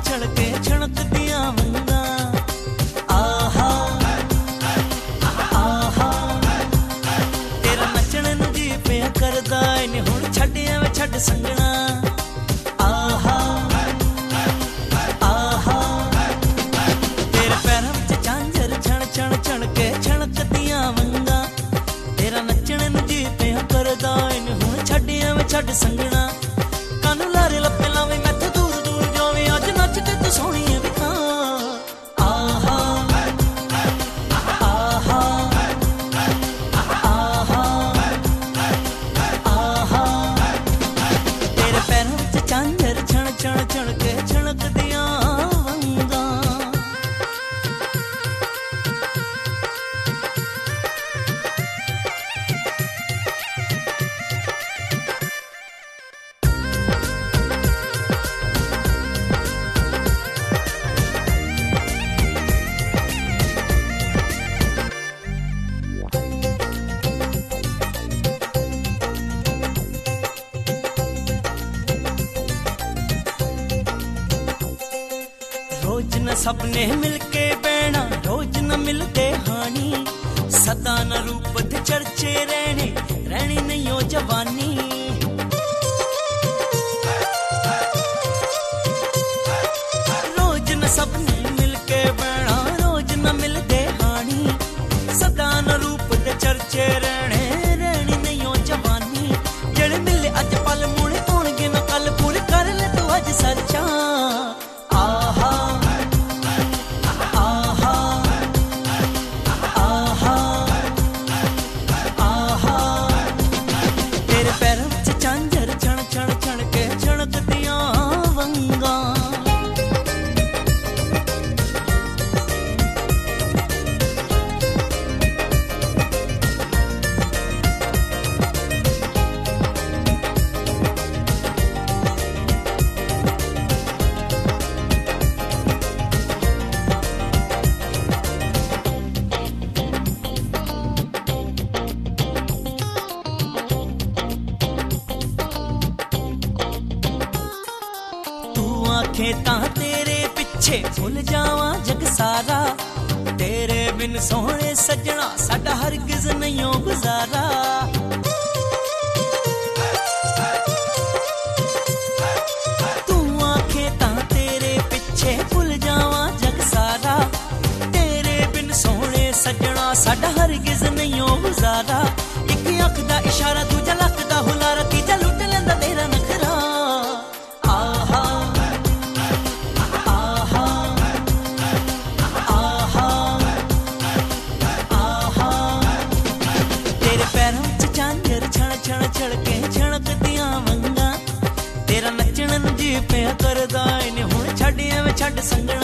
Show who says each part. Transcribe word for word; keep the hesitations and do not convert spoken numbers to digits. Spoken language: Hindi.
Speaker 1: ਛਣਕੇ ਛਣਕਦੀਆਂ ਵੰਗਾਂ। ਆਹਾ ਆਹਾ ਤੇਰਾ ਨੱਚਣ ਨੂੰ ਜੀ ਪਿਆ ਕਰਦਾ ਨੀ ਹੁਣ ਛੱਡ ਐਵੇਂ ਛੱਡ ਸੰਗਣਾ। ਆਹਾ ਆਹਾ ਤੇਰੇ ਪੈਰਾਂ ਵਿੱਚ ਝਾਂਜਰ ਛਣ ਛਣ ਛਣਕੇ ਛਣਕਦੀਆਂ ਵੰਗਾਂ। ਤੇਰਾ ਨੱਚਣ ਨੂੰ ਜੀ ਪਿਆ ਕਰਦਾ ਨੀ ਹੁਣ ਛੱਡ ਐਵੇਂ ਛੱਡ ਸੰਗਣਾ। ਕਾਨੂੰ ਲਾਰੇ ਲੱਪੇ ਲਾਵੇਂ ਮੈਥੋਂ ਦੂਰ ਦੂਰ ਜਾਵੇਂ ਅੱਜ ਨੱਚ ਕੇ ਤੂੰ ਸੋਹਣੀ ਵਿਖਾਂ। ਆਹਾ ਆਹਾ ਆਹਾ ਆਹਾ ਤੇਰੇ ਪੈਰਾਂ ਵਿੱਚ ਝਾਂਜਰ ਛਣ ਛਣ ਛਣਕੇ ਛਣਕਦੀਆਂ ਵੰਗਾਂ। रोज न सबने मिलके बैना रोज न मिलते हानी। सदा न रूप दे चर्चे रहने रहनी नहीं हो जवानी। रोज न सबने मिलके बैना रोज न मिलते हानी। सदा न रूप दे चर्चे रहने रहनी नहीं हो जवानी। जेड़े मिले अज पल मुड़े होणगे न कल पूरे कर ले तू अज सरचा। आहा आहा आहा आहा तेरे पैरों विच झांजर छण छण छणके छणकदियां वंगां। खेतां तेरे पिछे भुल जावां जग सारा। तेरे बिन सोहणे सजना साडा हरगिज नहीं गुजारा। तू आखे तां तेरे पिछे भुल जावां जग सारा। तेरे बिन सोहणे सजना साडा हरगिज नहीं गुजारा। एक अख दा इशारा दूजा लख दा हुलारा तीजा लुट लैंदा तेरा नखरा। आहा छण छड़के छणकदियां वंगां। तेरा नच्चण नूं जी पिया करदा नी हुण छड्ड एवें छड्ड संगना।